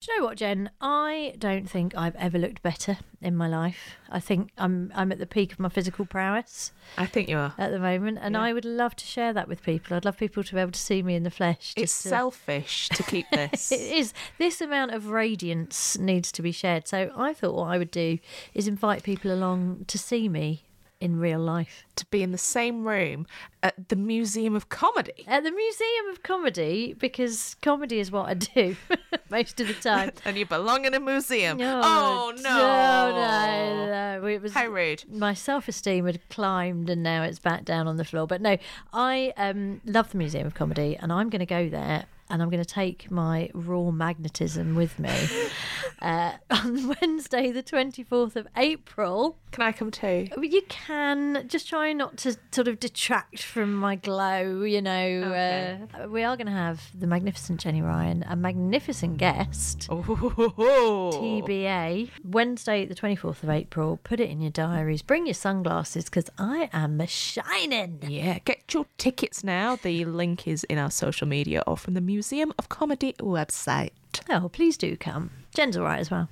Do you know what, Jen? I don't think I've ever looked better in my life. I think I'm at the peak of my physical prowess. I think you are. At the moment. And I would love to share that with people. I'd love people to be able to see me in the flesh. It's selfish to keep this. It is. This amount of radiance needs to be shared. So I thought what I would do is invite people along to see me in real life. To be in the same room at the Museum of Comedy. At the Museum of Comedy, because comedy is what I do most of the time. And you belong in a museum. Oh, no. It was, how rude. My self-esteem had climbed and now it's back down on the floor. But no, I love the Museum of Comedy and I'm going to go there and I'm going to take my raw magnetism with me on Wednesday, the 24th of April. Can I come too? You can. Just try not to sort of detract from my glow, you know. Okay. We are going to have the magnificent Jenny Ryan, a magnificent guest. Oh. TBA. Wednesday, the 24th of April. Put it in your diaries. Bring your sunglasses because I am shining. Yeah, get your tickets now. The link is in our social media or from the Museum of Comedy website. Oh, please do come. Jen's all right as well.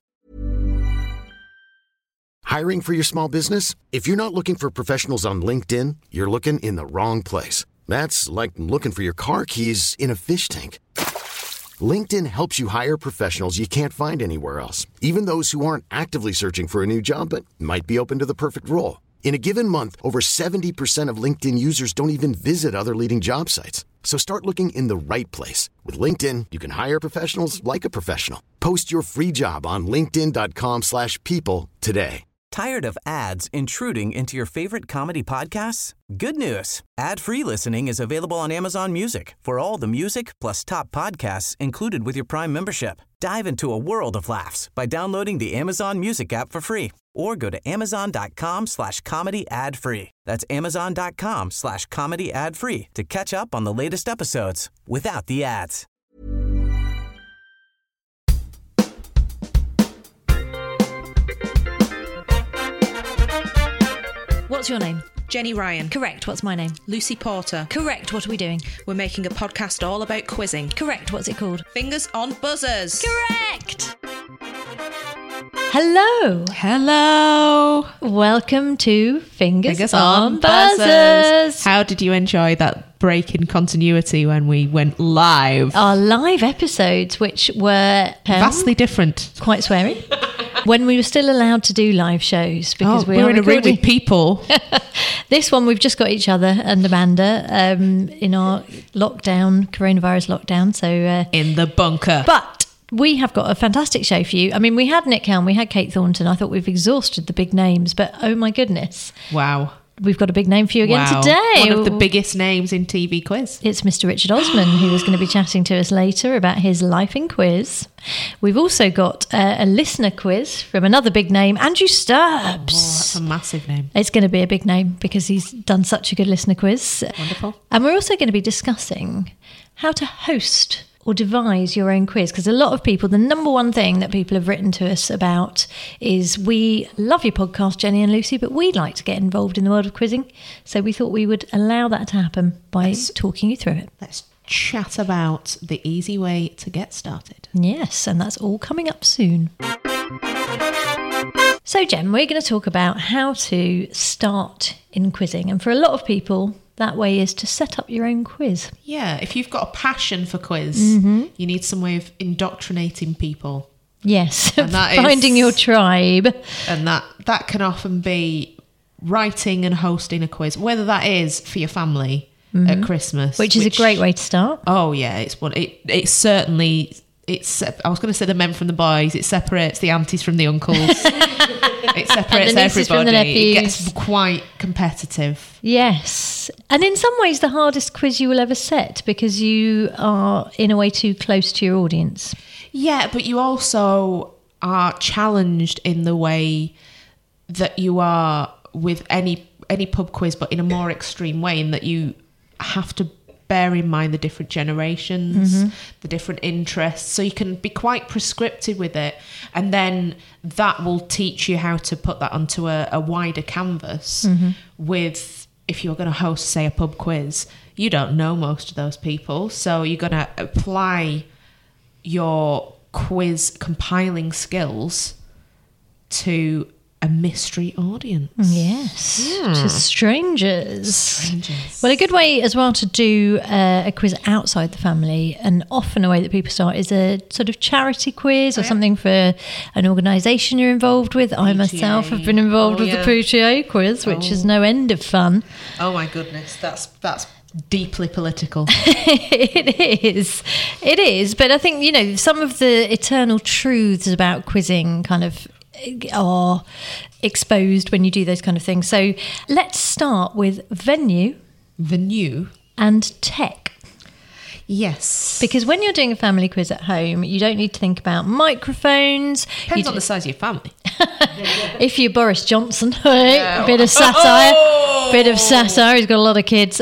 Hiring for your small business? If you're not looking for professionals on LinkedIn, you're looking in the wrong place. That's like looking for your car keys in a fish tank. LinkedIn helps you hire professionals you can't find anywhere else, even those who aren't actively searching for a new job but might be open to the perfect role. In a given month, over 70% of LinkedIn users don't even visit other leading job sites. So start looking in the right place. With LinkedIn, you can hire professionals like a professional. Post your free job on linkedin.com/people today. Tired of ads intruding into your favorite comedy podcasts? Good news. Ad-free listening is available on Amazon Music for all the music plus top podcasts included with your Prime membership. Dive into a world of laughs by downloading the Amazon Music app for free or go to amazon.com/comedy ad-free. That's amazon.com/comedy ad-free to catch up on the latest episodes without the ads. What's your name? Jenny Ryan. Correct. What's my name? Lucy Porter. Correct. What are we doing? We're making a podcast all about quizzing. Correct. What's it called? Fingers on Buzzers. Correct. Hello. Hello. Welcome to Fingers on Buzzers. How did you enjoy that break in continuity when we went live? Our live episodes, which were vastly different. Quite sweary. When we were still allowed to do live shows, because we're in a room with people. This one, we've just got each other and Amanda in our coronavirus lockdown. So in the bunker. But we have got a fantastic show for you. I mean, we had Nick Helm, we had Kate Thornton. I thought we've exhausted the big names, but oh my goodness. Wow. We've got a big name for you again today. One of the biggest names in TV quiz. It's Mr. Richard Osman, who is going to be chatting to us later about his life in quiz. We've also got a listener quiz from another big name, Andrew Stubbs. Oh, that's a massive name. It's going to be a big name because he's done such a good listener quiz. Wonderful. And we're also going to be discussing how to host or devise your own quiz, because a lot of people, the number one thing that people have written to us about is, we love your podcast, Jenny and Lucy, but we'd like to get involved in the world of quizzing. So we thought we would allow that to happen by talking you through it. Let's chat about the easy way to get started. Yes, and that's all coming up soon. So Jen, we're going to talk about how to start in quizzing. And for a lot of people, that way is to set up your own quiz. Yeah, if you've got a passion for quiz, you need some way of indoctrinating people. Yes, and finding your tribe. And that can often be writing and hosting a quiz, whether that is for your family at Christmas. Which is a great way to start. Oh, yeah, it's certainly... I was going to say the men from the boys. It separates the aunties from the uncles. It separates everybody. It gets quite competitive. Yes. And in some ways, the hardest quiz you will ever set, because you are, in a way, too close to your audience. Yeah, but you also are challenged in the way that you are with any pub quiz, but in a more extreme way, in that you have to bear in mind the different generations, the different interests. So you can be quite prescriptive with it. And then that will teach you how to put that onto a wider canvas with, if you're going to host, say, a pub quiz, you don't know most of those people. So you're going to apply your quiz compiling skills to a mystery audience. Yes, to strangers. Strangers. Well, a good way as well to do a quiz outside the family, and often a way that people start, is a sort of charity quiz or something for an organisation you're involved with. I myself have been involved with the PTA quiz, which is no end of fun. Oh my goodness, that's deeply political. It is. But I think, you know, some of the eternal truths about quizzing kind of are exposed when you do those kind of things. So let's start with venue and tech. Yes. Because when you're doing a family quiz at home, you don't need to think about microphones. Depends on the size of your family. If you're Boris Johnson, right? A bit of satire. He's got a lot of kids.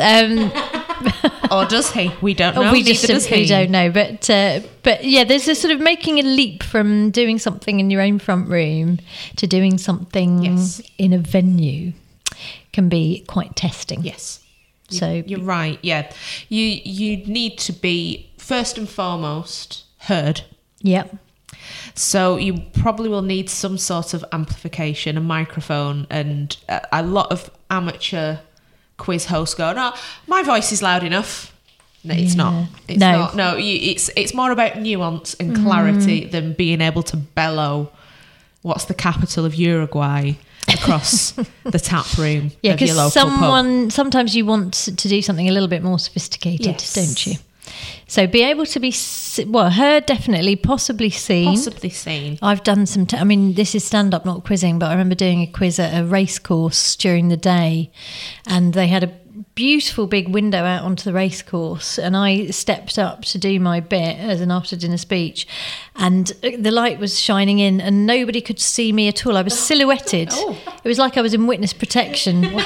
Or does he? We don't know. We just simply don't know. But yeah, there's this sort of making a leap from doing something in your own front room to doing something in a venue can be quite testing. Yes. So you're right. Yeah. You need to be first and foremost heard. Yep. So you probably will need some sort of amplification, a microphone, and a lot of amateur quiz hosts go, no, my voice is loud enough. No, it's not. It's not. No, it's more about nuance and clarity than being able to bellow what's the capital of Uruguay across the tap room of your local pub. Sometimes you want to do something a little bit more sophisticated, don't you? So be able to be, heard definitely, possibly seen. I've done some, this is stand-up, not quizzing, but I remember doing a quiz at a race course during the day, and they had a beautiful big window out onto the race course, and I stepped up to do my bit as an after-dinner speech, and the light was shining in and nobody could see me at all. I was silhouetted. It was like I was in witness protection.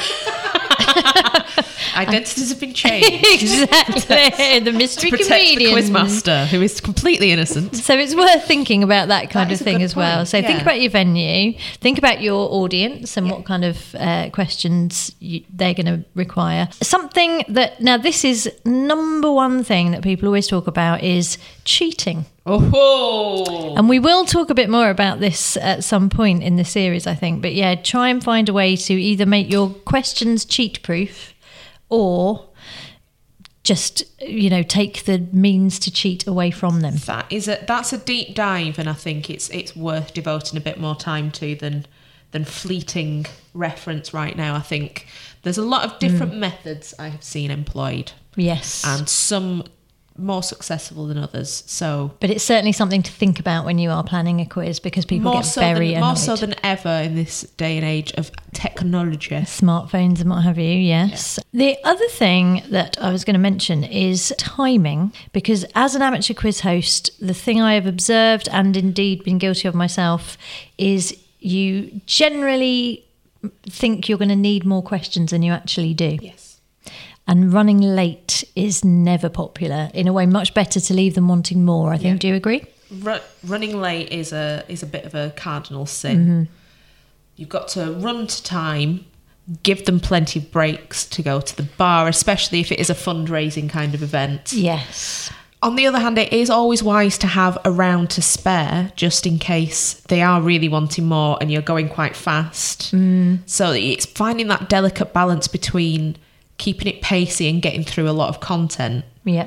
Identities have been changed. Exactly. The mystery comedian. The quizmaster, who is completely innocent. So it's worth thinking about that kind of thing as well. So think about your venue, think about your audience and what kind of questions they're going to require. Something that, now this is number one thing that people always talk about is cheating. Oh. And we will talk a bit more about this at some point in the series, I think. But yeah, try and find a way to either make your questions cheat-proof or just, take the means to cheat away from them. That's a deep dive, and I think it's worth devoting a bit more time to than fleeting reference right now. I think there's a lot of different methods I have seen employed. Yes. And some more successful than others. But it's certainly something to think about when you are planning a quiz, because people get very annoyed. More so than ever in this day and age of technology. Smartphones and what have you, yes. Yeah. The other thing that I was going to mention is timing, because as an amateur quiz host, the thing I have observed and indeed been guilty of myself is you generally think you're going to need more questions than you actually do. Yes. And running late is never popular. In a way, much better to leave them wanting more, I think. Yeah. Do you agree? Running late is a bit of a cardinal sin. You've got to run to time, give them plenty of breaks to go to the bar, especially if it is a fundraising kind of event. Yes. On the other hand, it is always wise to have a round to spare, just in case they are really wanting more and you're going quite fast. So it's finding that delicate balance between keeping it pacey and getting through a lot of content,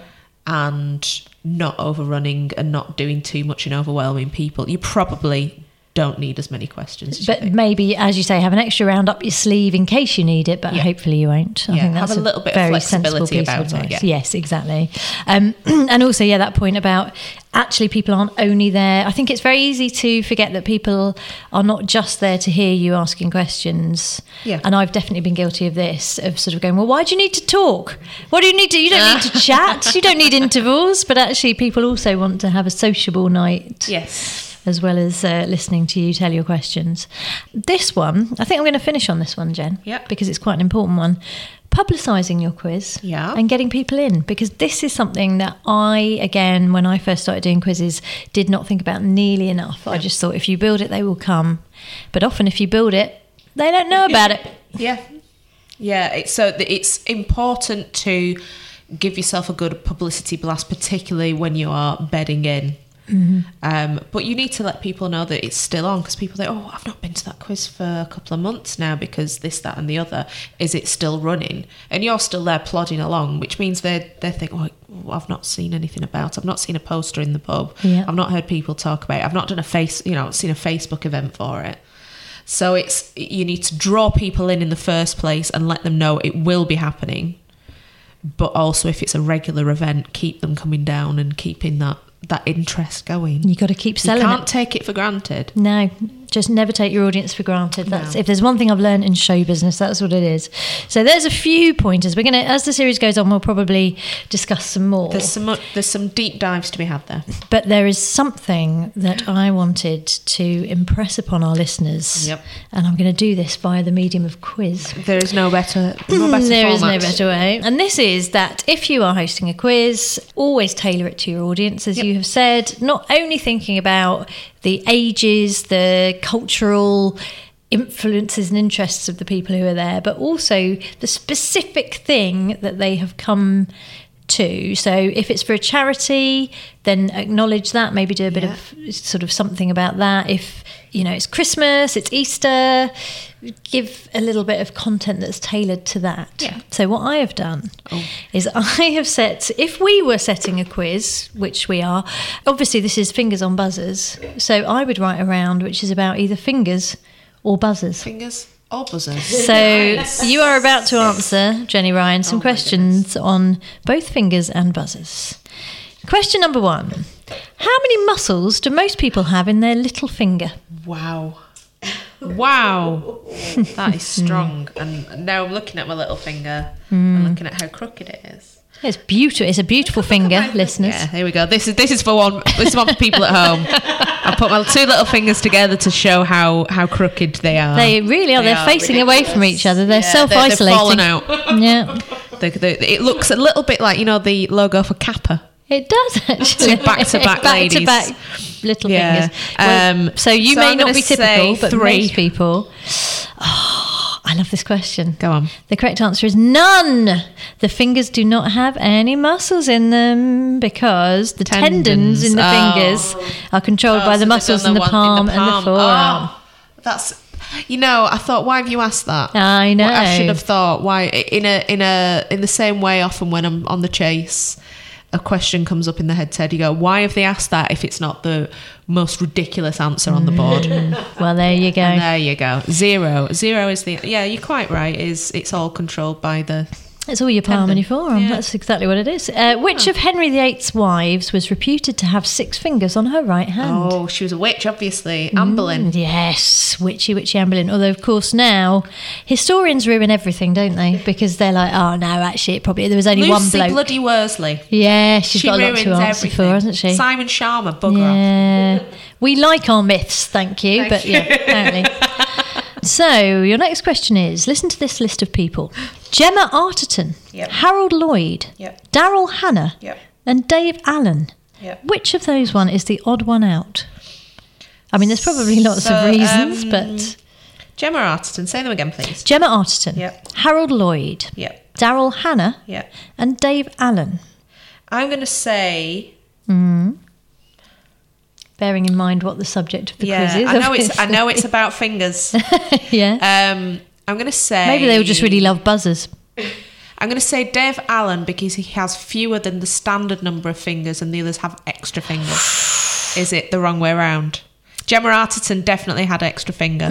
and not overrunning and not doing too much and overwhelming people. You probably don't need as many questions. But maybe, as you say, have an extra round up your sleeve in case you need it, but hopefully you won't. I think that's have a little bit of flexibility about it. Yeah. Yes, exactly. And also, that point about actually people aren't only there. I think it's very easy to forget that people are not just there to hear you asking questions. Yeah. And I've definitely been guilty of this, of sort of going, well, why do you need to talk? What do you need to, you don't need to chat. You don't need intervals. But actually people also want to have a sociable night. Yes. As well as listening to you tell your questions. This one, I think I'm going to finish on this one, Jen. Yeah. Because it's quite an important one. Publicising your quiz. Yeah. And getting people in. Because this is something that I, again, when I first started doing quizzes, did not think about nearly enough. I just thought if you build it, they will come. But often if you build it, they don't know about it. Yeah. Yeah. It's important to give yourself a good publicity blast, particularly when you are bedding in. But you need to let people know that it's still on, because people say, oh, I've not been to that quiz for a couple of months now because this, that and the other. Is it still running? And you're still there plodding along, which means they think, oh, I've not seen anything about it. I've not seen a poster in the pub. Yeah. I've not heard people talk about it. I've not done seen a Facebook event for it. So you need to draw people in the first place and let them know it will be happening. But also, if it's a regular event, keep them coming down and keeping that interest going. You got to keep selling You can't it. take it for granted. No, just never take your audience for granted. That's if there's one thing I've learned in show business, that's what it is. So there's a few pointers. We're going to, as the series goes on, we'll probably discuss some more. There's some deep dives to be had there. But there is something that I wanted to impress upon our listeners. Yep. And I'm going to do this via the medium of quiz. There is no better There is no format. better way. And this is that if you are hosting a quiz, always tailor it to your audience, as you have said, not only thinking about the ages, the cultural influences and interests of the people who are there, but also the specific thing that they have come to. So if it's for a charity, then acknowledge that, maybe do a bit of sort of something about that. If, it's Christmas, it's Easter, give a little bit of content that's tailored to that. Yeah. So what I have done is I have set, if we were setting a quiz, which we are, obviously this is fingers on buzzers. So I would write a round which is about either fingers or buzzers. Fingers or buzzers. So you are about to answer, Jenny Ryan, some questions on both fingers and buzzers. Question number 1. How many muscles do most people have in their little finger? Wow. That is strong. And now I'm looking at my little finger and looking at how crooked it is. It's beautiful. It's a beautiful finger, listeners. Yeah, here we go. This is for one. This is one for people at home. I put my two little fingers together to show how crooked they are. They really are. They're facing away from each other. They're self-isolating. They're falling out. Yeah, It looks a little bit like the logo for Kappa. it does actually. Two back-to-back ladies. Back-to-back little Yeah. fingers. Well, so you may I'm not gonna be typical, say but 3. most people. Oh, I love this question. Go on. The correct answer is none. The fingers do not have any muscles in them because the tendons in the fingers are controlled by the muscles in the palm and the forearm. Oh, that's. I thought, why have you asked that? I know. Well, I should have thought why. In the same way, often when I'm on the chase, a question comes up in the head. You go, why have they asked that if it's not the most ridiculous answer on the board? Well, there you go. And there you go. 0 is the. Yeah, you're quite right. It's all controlled by the. It's all your palm and your forearm. Yeah. That's exactly what it is. Which of Henry VIII's wives was reputed to have 6 fingers on her right hand? Oh, she was a witch, obviously. Anne Boleyn. Yes, witchy Anne Boleyn. Although, of course, now historians ruin everything, don't they? Because they're like, oh, no, actually, there was only one Lucy bloke. bloody Worsley. Yeah, she's She got a lot ruins to answer everything. for, hasn't she? Simon Sharma, bugger off. Yeah. We like our myths, thank you. But yeah, apparently. So, your next question is, listen to this list of people. Gemma Arterton, Yep. Harold Lloyd, Yep. Daryl Hannah, Yep. and Dave Allen. Yep. Which of those one is the odd one out? I mean, there's probably lots of reasons, but... Gemma Arterton, say them again, please. Gemma Arterton, Yep. Harold Lloyd, Yep. Daryl Hannah, Yep. and Dave Allen. I'm going to say... Bearing in mind what the subject of the quiz is. I know it's about fingers. Yeah. I'm going to say... Maybe they will just really love buzzers. I'm going to say Dave Allen because he has fewer than the standard number of fingers and the others have extra fingers. Is it the wrong way around? Gemma Arterton definitely had extra finger.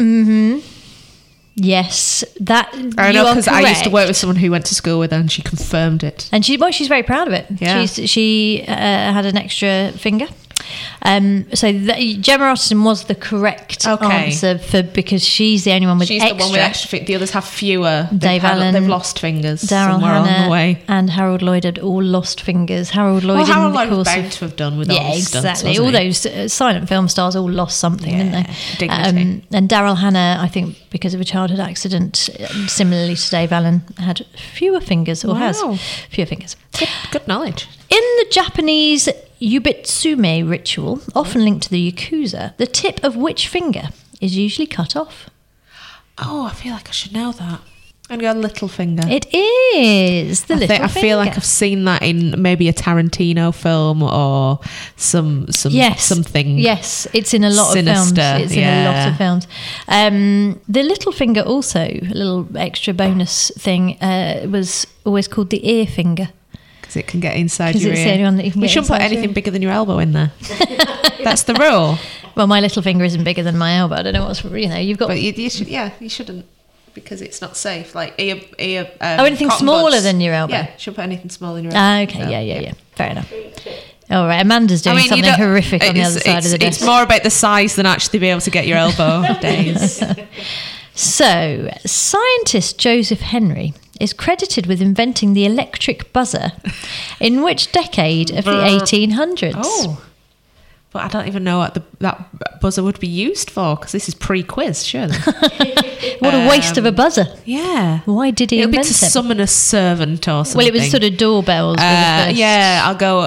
Yes, that I know, because I used to correct. work with someone who went to school with her and she confirmed it. And she's very proud of it. Yeah. She had an extra finger. So Gemma Arterton was the correct answer because she's the only one with She's extra. the one with extra fingers. The others have fewer. Dave Allen, they've lost fingers Daryl somewhere Hannah, on the way. and Harold Lloyd had all lost fingers. Harold Lloyd, Harold in Lloyd the was course bound of to have done with all these stunts, exactly. wasn't All he? those silent film stars all lost something, didn't they? Dignity. And Daryl Hannah, I think, because of a childhood accident, similarly to Dave Allen, had fewer fingers or has Wow. fewer fingers. Good knowledge. In the Japanese Yubitsume ritual, often linked to the Yakuza, the tip of which finger is usually cut off? Oh, I feel like I should know that. And your little finger. It is the little finger. I feel like I've seen that in maybe a Tarantino film or something. Yes, it's in a lot sinister. of films. It's in a lot of films. The little finger also, a little extra bonus thing, was always called the ear finger. Because it can get inside your ear. It's the only one that you can get shouldn't put anything bigger than your elbow in there. That's the rule. Well, my little finger isn't bigger than my elbow. I don't know what's, you've got... But you shouldn't. Because it's not safe. Like anything smaller buds. than your elbow. Yeah, shouldn't put anything smaller than your elbow. Okay, yeah. Fair enough. All right, Amanda's doing something horrific on the other side of the desk. It's more about the size than actually being able to get your elbow days. So, scientist Joseph Henry is credited with inventing the electric buzzer. In which decade of the 1800s? Oh. But I don't even know what that buzzer would be used for, because this is pre-quiz, surely. What a waste of a buzzer. Yeah. Why did he It'll invent be to it? summon a servant or something. Well, it was sort of doorbells. Were the first. Yeah, I'll go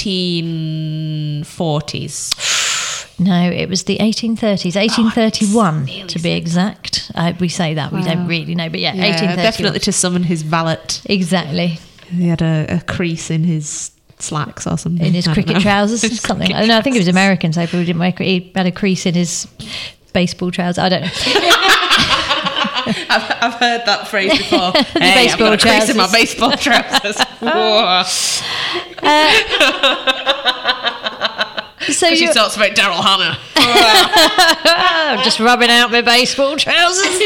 1840s. No, it was the 1830s, 1831 to be exact. We say that, we don't really know, but yeah 1831. Definitely to summon his valet. Exactly. He had a crease in his slacks or something. In his cricket trousers or something. I don't know, I think it was American, so he probably didn't wear he had a crease in his baseball trousers. I don't know. I've heard that phrase before. Hey, I've got a crease in my baseball trousers. So she talks about Daryl Hannah. I'm just rubbing out my baseball trousers.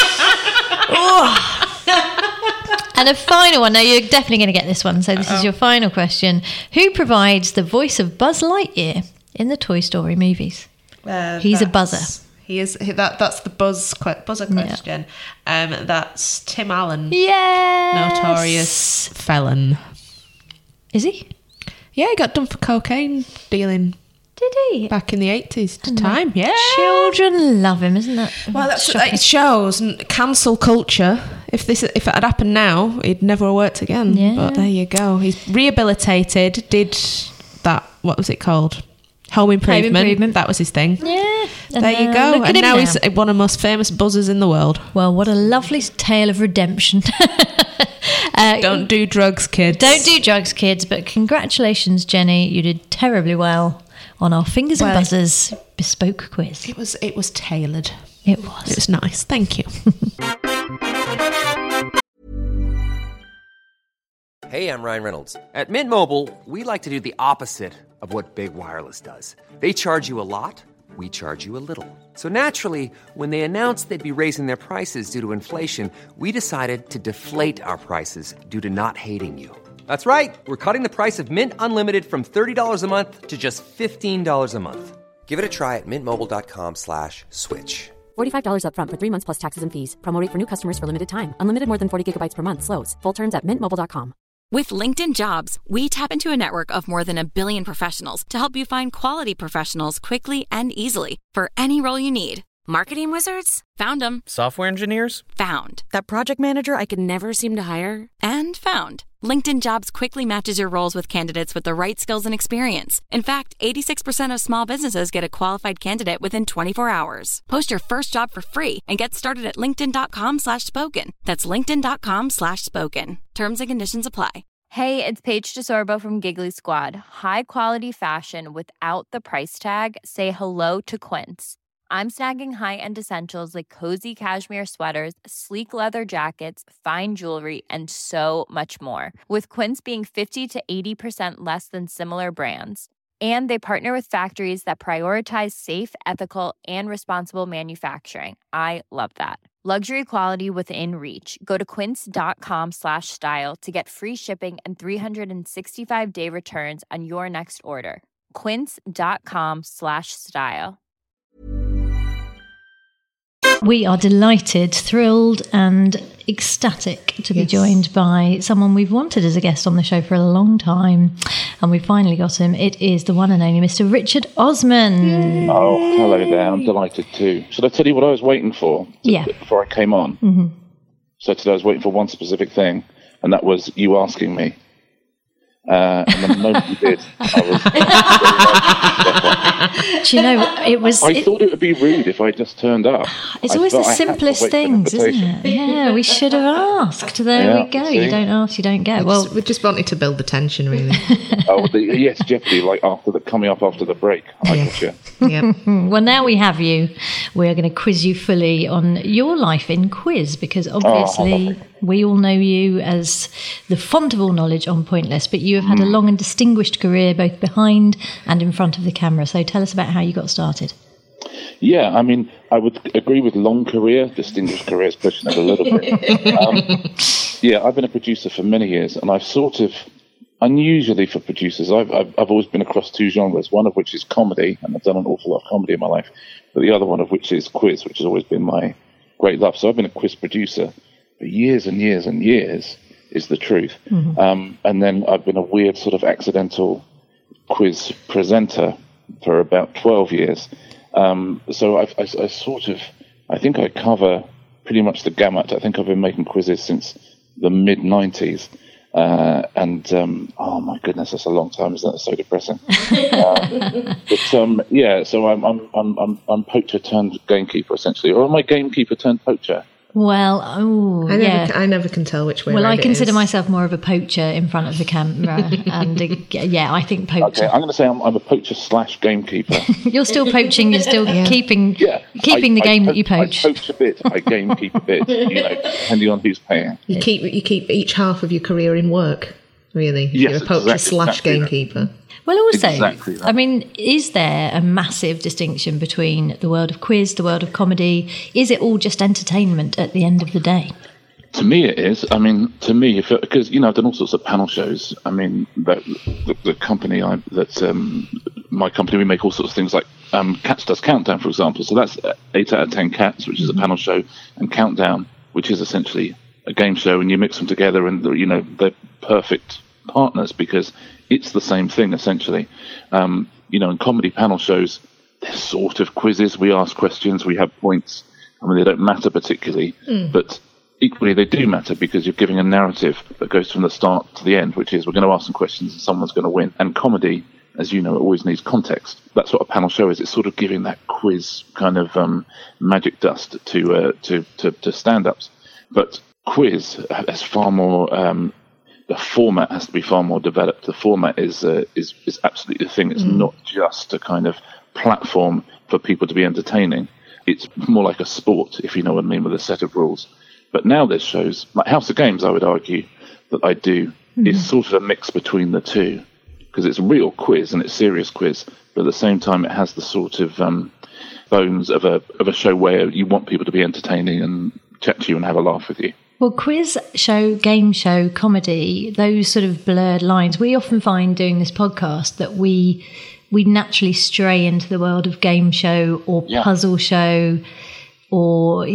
And a final one. Now, you're definitely going to get this one. So this is your final question. Who provides the voice of Buzz Lightyear in the Toy Story movies? He's a buzzer. He is. That's the buzzer question. That's Tim Allen. Yes. Notorious felon. Is he? Yeah, he got done for cocaine dealing. Did he? Back in the 80s time, yeah. Children love him, isn't that? Well, it shows cancel culture. If it had happened now, he'd never have worked again. Yeah. But there you go. He's rehabilitated, did that, what was it called? Home Improvement. That was his thing. Yeah. There you go. And now he's one of the most famous buzzers in the world. Well, what a lovely tale of redemption. Don't do drugs, kids. Don't do drugs, kids. But congratulations, Jenny. You did terribly well on our Fingers and Buzzers bespoke quiz. It was tailored. It was. It was nice. Thank you. Hey, I'm Ryan Reynolds. At Mint Mobile, we like to do the opposite of what Big Wireless does. They charge you a lot, we charge you a little. So naturally, when they announced they'd be raising their prices due to inflation, we decided to deflate our prices due to not hating you. That's right. We're cutting the price of Mint Unlimited from $30 a month to just $15 a month. Give it a try at mintmobile.com/switch. $45 up front for 3 months plus taxes and fees. Promo rate for new customers for limited time. Unlimited more than 40 gigabytes per month. Slows full terms at mintmobile.com. With LinkedIn Jobs, we tap into a network of more than 1 billion professionals to help you find quality professionals quickly and easily for any role you need. Marketing wizards? Found them. Software engineers? Found. That project manager I could never seem to hire? And found. LinkedIn Jobs quickly matches your roles with candidates with the right skills and experience. In fact, 86% of small businesses get a qualified candidate within 24 hours. Post your first job for free and get started at linkedin.com/spoken. That's linkedin.com/spoken. Terms and conditions apply. Hey, it's Paige DeSorbo from Giggly Squad. High quality fashion without the price tag. Say hello to Quince. I'm snagging high-end essentials like cozy cashmere sweaters, sleek leather jackets, fine jewelry, and so much more. With Quince being 50 to 80% less than similar brands. And they partner with factories that prioritize safe, ethical, and responsible manufacturing. I love that. Luxury quality within reach. Go to quince.com/style to get free shipping and 365-day returns on your next order. Quince.com/style. We are delighted, thrilled and ecstatic to be joined by someone we've wanted as a guest on the show for a long time, and we finally got him. It is the one and only Mr. Richard Osman. Oh, hello there. I'm delighted too. Should I tell you what I was waiting for before I came on? Mm-hmm. So today I was waiting for one specific thing, and that was you asking me. And the moment you did, I was. Do you know, it was. I thought it would be rude if I just turned up. It's always the simplest things, isn't it? Yeah, we should have asked. There we go. See? You don't ask, you don't get. Well, we just wanted to build the tension, really. Yes, Jeopardy, like coming up after the break. I gotcha. Yeah. Well, now we have you. We are going to quiz you fully on your life in quiz, because obviously we all know you as the font of all knowledge on Pointless, but you have had a long and distinguished career both behind and in front of the camera. So tell us about how you got started. Yeah, I mean, I would agree with long career. Distinguished career is pushing it a little bit. Yeah, I've been a producer for many years, and I've sort of, unusually for producers, I've always been across two genres, one of which is comedy, and I've done an awful lot of comedy in my life, but the other one of which is quiz, which has always been my great love. So I've been a quiz producer for years and years and years, is the truth. Mm-hmm. And then I've been a weird sort of accidental quiz presenter for about 12 years. So I think I cover pretty much the gamut. I think I've been making quizzes since the mid-90s. Oh my goodness, that's a long time. Isn't that so depressing? So I'm poacher turned gamekeeper essentially, or am I gamekeeper turned poacher? Well, I never can tell which way. Well, I consider myself more of a poacher in front of the camera, and I think poacher. Okay, I'm going to say I'm a poacher / gamekeeper. You're still poaching. You're still keeping the game that you poach. I poach a bit. I gamekeep a bit. Depending on who's paying. You keep each half of your career in work. Really, you're a poacher / gamekeeper. Well, also, I mean, is there a massive distinction between the world of quiz, the world of comedy? Is it all just entertainment at the end of the day? To me, it is. I mean, because I've done all sorts of panel shows. I mean, the company my company, we make all sorts of things like Cats Does Countdown, for example. So that's 8 out of 10 Cats, which is a panel show, and Countdown, which is essentially a game show, and you mix them together, and they're perfect partners because it's the same thing essentially. In comedy panel shows, they're sort of quizzes. We ask questions, we have points. I mean, they don't matter particularly, but equally they do matter because you're giving a narrative that goes from the start to the end, which is we're going to ask some questions and someone's going to win. And comedy, as you know, it always needs context. That's what a panel show is. It's sort of giving that quiz kind of magic dust to stand-ups. But quiz has far more. The format has to be far more developed. The format is absolutely the thing. It's not just a kind of platform for people to be entertaining. It's more like a sport, if you know what I mean, with a set of rules. But now there's shows like House of Games, I would argue, that I do is sort of a mix between the two, because it's a real quiz and it's serious quiz, but at the same time it has the sort of bones of a show where you want people to be entertaining and chat to you and have a laugh with you. Well, quiz show, game show, comedy, those sort of blurred lines, we often find doing this podcast that we naturally stray into the world of game show or puzzle show or,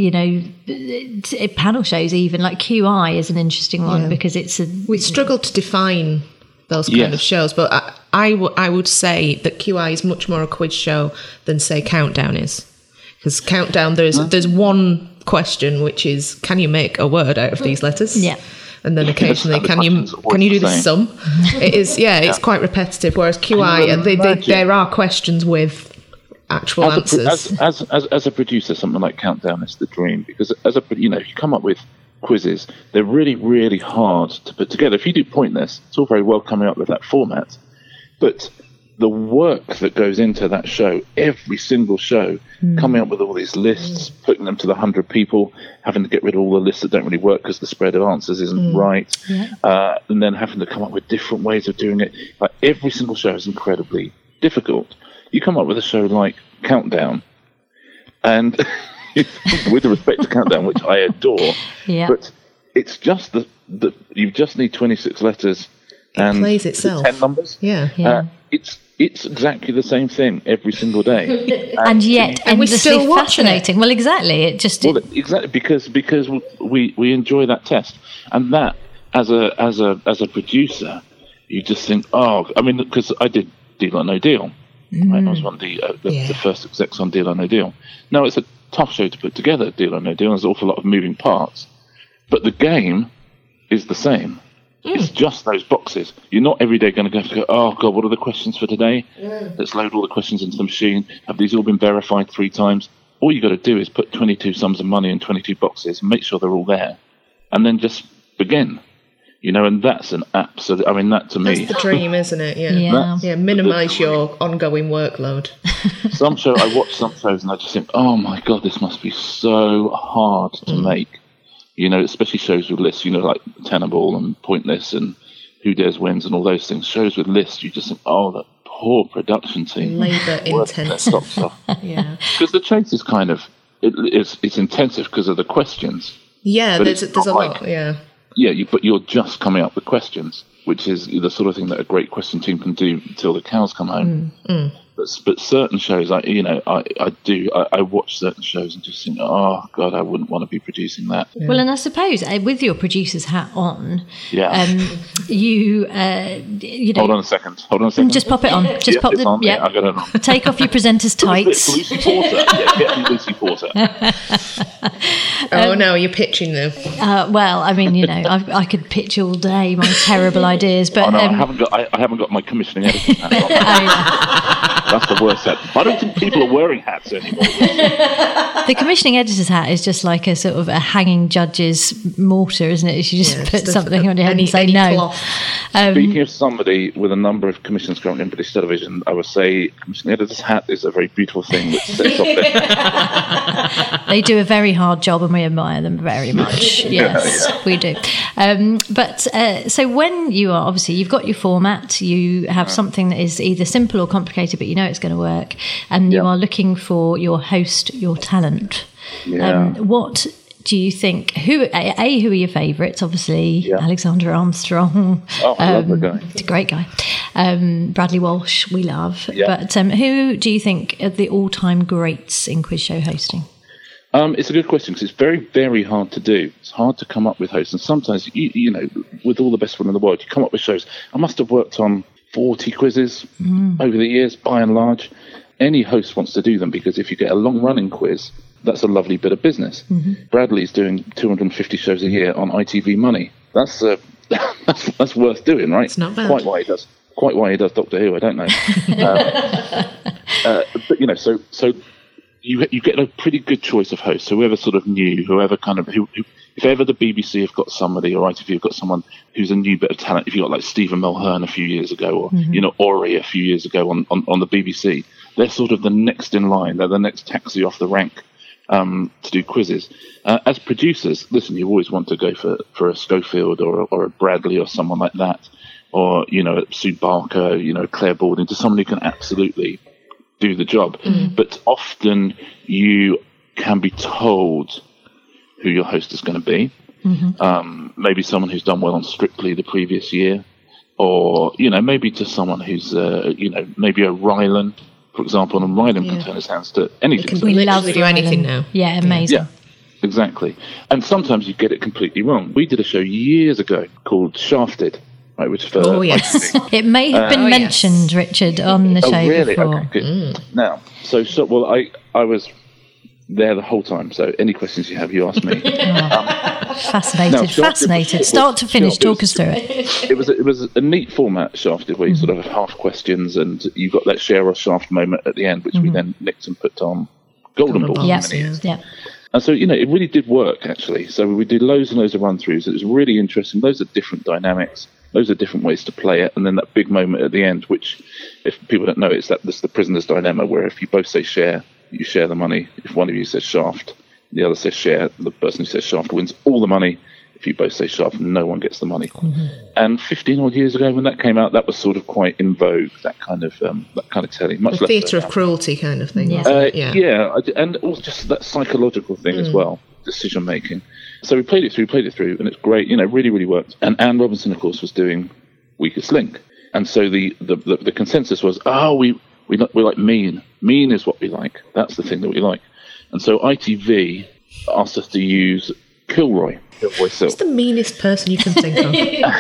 panel shows even. Like QI is an interesting one because we struggle to define those kind of shows, but I would say that QI is much more a quiz show than, say, Countdown is. Because Countdown, there's one question, which is, can you make a word out of these letters? Yeah. And then occasionally, can you do the sum? It is, it's quite repetitive. Whereas QI, there are questions with actual answers. As a producer, something like Countdown is the dream, because if you come up with quizzes, they're really, really hard to put together. If you do Pointless, it's all very well coming up with that format, but the work that goes into that show, every single show, coming up with all these lists, putting them to the 100 people, having to get rid of all the lists that don't really work because the spread of answers isn't right, and then having to come up with different ways of doing it. Like, every single show is incredibly difficult. You come up with a show like Countdown, and with respect to Countdown, which I adore, but it's just you just need 26 letters and plays itself. 10 numbers. It's exactly the same thing every single day, and yet endlessly fascinating. Well, exactly. Exactly because we enjoy that test, and that as a producer, you just think, because I did Deal or No Deal. Right? I was one of the first execs on Deal or No Deal. Now, it's a tough show to put together, Deal or No Deal. There's an awful lot of moving parts, but the game is the same. It's just those boxes. You're not every day going to go, oh, God, what are the questions for today? Let's load all the questions into the machine. Have these all been verified 3 times? All you got to do is put 22 sums of money in 22 boxes and make sure they're all there. And then just begin. And that's an absolute... I mean, that to me... That's the dream, isn't it? Yeah. Minimise your ongoing workload. I watch some shows and I just think, oh, my God, this must be so hard to make. Especially shows with lists, like Tenable and Pointless and Who Dares Wins and all those things. Shows with lists, you just think, oh, the poor production team. Labour intensive. Yeah. Because the chase is kind of, it's intensive because of the questions. Yeah, there's a lot, yeah. Yeah, but you're just coming up with questions, which is the sort of thing that a great question team can do until the cows come home. But certain shows, I watch certain shows and just think, oh God, I wouldn't want to be producing that. Well, and I suppose with your producer's hat on, you Hold on a second. Just pop it on. Just pop the on. Yeah, I got it on. Take off your presenter's tights. Lucy Porter. Get me Lucy Porter. Oh no, you're pitching them. Well, I mean, I could pitch all day my terrible ideas, but I haven't got my commissioning editor's hat on. That's the worst hat. I don't think people are wearing hats anymore. The commissioning editor's hat is just like a sort of a hanging judge's mortar, isn't it? You just put something on your head and say no. Speaking of somebody with a number of commissions currently in British television, I would say commissioning editor's hat is a very beautiful thing which sets off They do a very hard job and we admire them very much. Yes, we do. So when you are, obviously, you've got your format, you have something that is either simple or complicated, but you know it's going to work, and you are looking for your host, your talent. What do you think? Who are your favourites? Obviously, Alexander Armstrong. Oh, I love the guy. He's a great guy. Bradley Walsh, we love. But who do you think are the all-time greats in quiz show hosting? It's a good question because it's very, very hard to do. It's hard to come up with hosts, and sometimes with all the best one in the world, you come up with shows. I must have worked on 40 quizzes over the years, by and large. Any host wants to do them because if you get a long-running quiz, that's a lovely bit of business. Bradley's doing 250 shows a year on ITV Money. That's worth doing, right? It's not bad. Quite why he does Doctor Who, I don't know. But so you get a pretty good choice of hosts. Whoever sort of new, whoever kind of who if ever the BBC have got somebody or ITV have got someone who's a new bit of talent, if you got like Stephen Mulhern a few years ago, or Ori a few years ago on the BBC, they're sort of the next in line. They're the next taxi off the rank to do quizzes. As producers, listen, you always want to go for a Schofield or a Bradley or someone like that, or Sue Barker, Claire Balding, to someone who can absolutely do the job. But often you can be told who your host is going to be. Maybe someone who's done well on Strictly the previous year, or maybe just someone who's maybe a Rylan, for example, and Rylan can turn his hands to anything. We love to do anything now. Yeah, amazing. Yeah, exactly. And sometimes you get it completely wrong. We did a show years ago called Shafted. Right, which for it may have been mentioned, Richard, on the show really? before. Okay, good. Now, I was there the whole time. So any questions you have, you ask me. Fascinated. Start to finish, talk us through it. It was a neat format, Shafted, where you sort of have half questions, and you got that share or shaft moment at the end, which we then nicked and put on Golden Ball. Yes, And so, it really did work, actually. So we did loads and loads of run-throughs. It was really interesting. Loads of different dynamics. Loads of different ways to play it. And then that big moment at the end, which, if people don't know, this is the prisoner's dilemma, where if you both say share, you share the money. If one of you says shaft, the other says share, the person who says shaft wins all the money. If you both say shaft, no one gets the money. And 15 odd years ago when that came out, that was sort of quite in vogue, that kind of telling. Much the theatre of cruelty kind of thing. And also just that psychological thing as well, decision making. So we played it through, and it's great. Really, really worked. And Anne Robinson, of course, was doing Weakest Link, and so the consensus was, we like mean. Mean is what we like. That's the thing that we like. And so ITV asked us to use Kilroy Silk. He's the meanest person you can think of.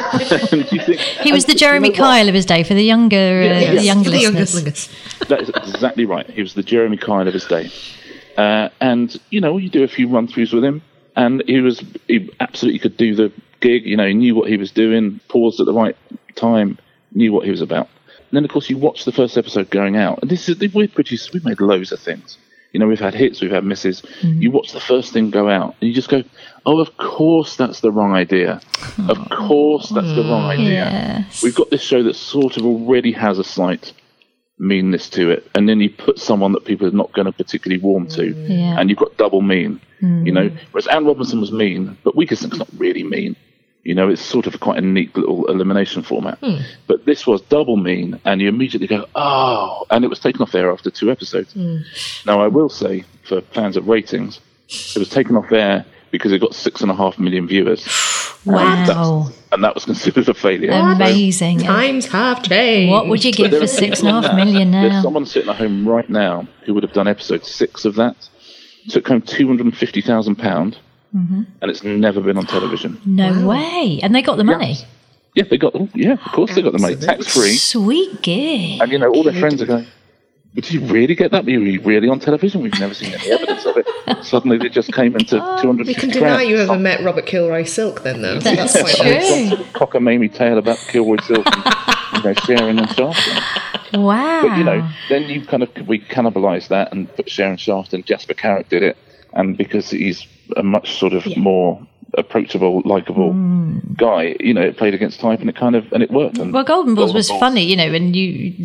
He was the Jeremy Kyle of his day for the younger listeners. That is exactly right. He was the Jeremy Kyle of his day. And you do a few run-throughs with him, and he absolutely could do gig. You know, he knew what he was doing, paused at the right time, knew what he was about. And then, of course, you watch the first episode going out. And we're producers, we've made loads of things. You know, we've had hits, we've had misses. Mm-hmm. You watch the first thing go out, and you just go, oh, of course that's the wrong idea. Of course that's the wrong idea. Yes. We've got this show that sort of already has a slight meanness to it, and then you put someone that people are not going to particularly warm to, and you've got double mean. You know, whereas Anne Robinson was mean, but Weakest Link's not really mean. You know, it's sort of quite a neat little elimination format. But this was double mean, and you immediately go, oh, and it was taken off air after 2 episodes. Now, I will say, for fans of ratings, it was taken off air because it got 6.5 million viewers. Wow. And that was considered a failure. Amazing. Times have changed. What would you give for 6.5 million now? There's someone sitting at home right now who would have done episode 6 of that. Took home £250,000. And it's never been on television. No way. And they got the money. Yeah, they got them. Yeah, of course they got the money. Tax-free. Sweet gig. And, you know, all their friends are going, did you really get that? Were you really on television? We've never seen any evidence of it. Suddenly they just came into 250 We can deny you ever met Robert Kilroy Silk then, though. That's quite true. nice. Some cockamamie tale about Kilroy Silk and, you know, Sharon and Shafton. Wow. But, you know, then we cannibalised that and put Sharon Shaft, and Jasper Carrott did it. And because he's a much sort of more approachable, likeable guy, you know, it played against type, and it worked. And well, Golden Balls was funny, you know, and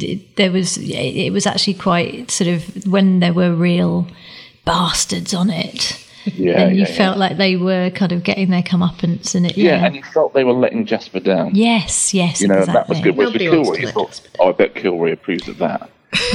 it was actually quite sort of when there were real bastards on it. And you felt like they were kind of getting their comeuppance in it. Yeah, and you felt they were letting Jasper down. Yes, you know, exactly. and that was good. Whereas with Kilroy, you thought, I bet Kilroy approves of that.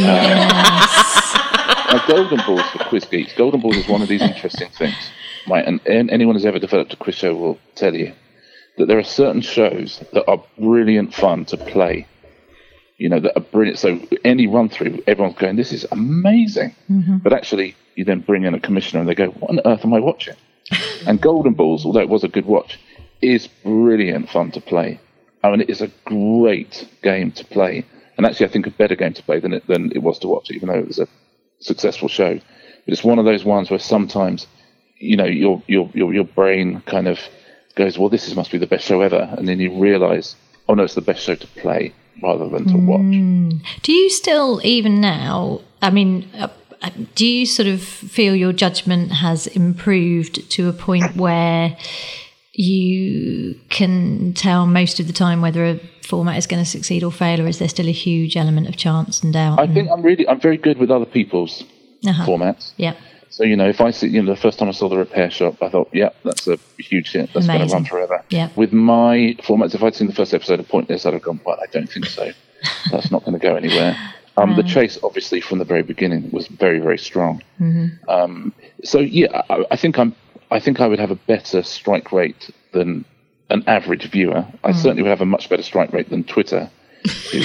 Yes. Now, Golden Balls for Quiz Geeks. Golden Balls is one of these interesting things, right? And anyone who's ever developed a quiz show will tell you that there are certain shows that are brilliant fun to play. You know, that are brilliant. So any run through, everyone's going, this is amazing. But actually, you then bring in a commissioner and they go, what on earth am I watching? And Golden Balls, although it was a good watch, is brilliant fun to play. I mean, it is a great game to play. And actually, I think a better game to play than it was to watch, even though it was a successful show. But it's one of those ones where sometimes, you know, your brain kind of goes, well, this must be the best show ever. And then you realise, oh no, it's the best show to play rather than to watch. Do you still, even now, I mean, do you sort of feel your judgment has improved to a point where you can tell most of the time whether a format is going to succeed or fail, or is there still a huge element of chance and doubt? I think I'm very good with other people's formats. Yeah. So, you know, if I see, you know, the first time I saw the Repair Shop, I thought, yeah, that's a huge hit. That's going to run forever. Yeah. With my formats, if I'd seen the first episode of Pointless, I'd have gone, well, I don't think so. That's not going to go anywhere. The Chase, obviously, from the very beginning, was very, very strong. So, yeah, I think I would have a better strike rate than an average viewer. I certainly would have a much better strike rate than Twitter. This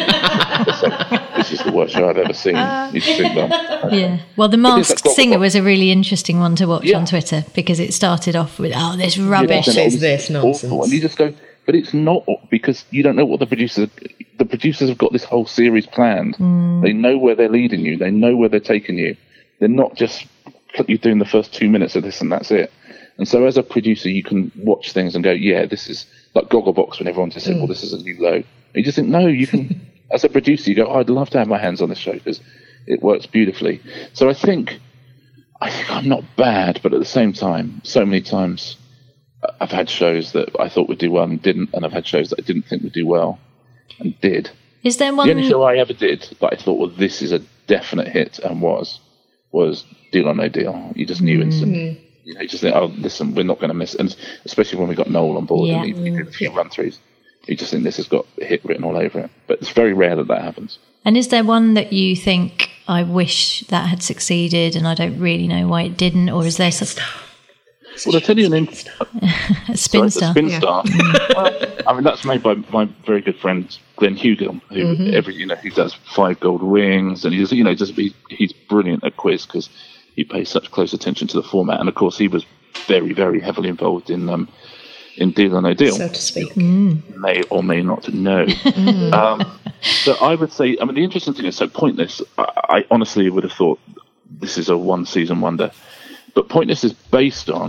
is the worst show I've ever seen. You just think, well, The Masked Singer was a really interesting one to watch on Twitter, because it started off with, oh, this rubbish. This nonsense. Awful. And you just go, but it's not, because you don't know what the producers have got this whole series planned. They know where they're leading you. They know where they're taking you. They're not just you doing the first 2 minutes of this and that's it. And so as a producer, you can watch things and go, yeah, this is like Gogglebox, when everyone just said, well, this is a new low. And you just think, no, you can, as a producer, you go, oh, I'd love to have my hands on this show because it works beautifully. So I think I'm not bad, but at the same time, so many times I've had shows that I thought would do well and didn't, and I've had shows that I didn't think would do well and did. Is there one? The only show I ever did that I thought, well, this is a definite hit and was Deal or No Deal. You just knew instantly. You know, you just think, oh, listen, we're not going to miss it. And especially when we got Noel on board and he did a few run-throughs, you just think this has got a hit written all over it. But it's very rare that happens. And is there one that you think, I wish that had succeeded and I don't really know why it didn't? Or is there some... Well, I'll tell you an Spin Star. Well, I mean, that's made by my very good friend Glenn Hugill, who he does 5 gold rings, and he's brilliant at quiz because he pays such close attention to the format, and of course he was very, very heavily involved in Deal or No Deal, so to speak. May or may not know. So I would say, I mean, the interesting thing is, so Pointless, I honestly would have thought this is a one-season wonder. But Pointless is based on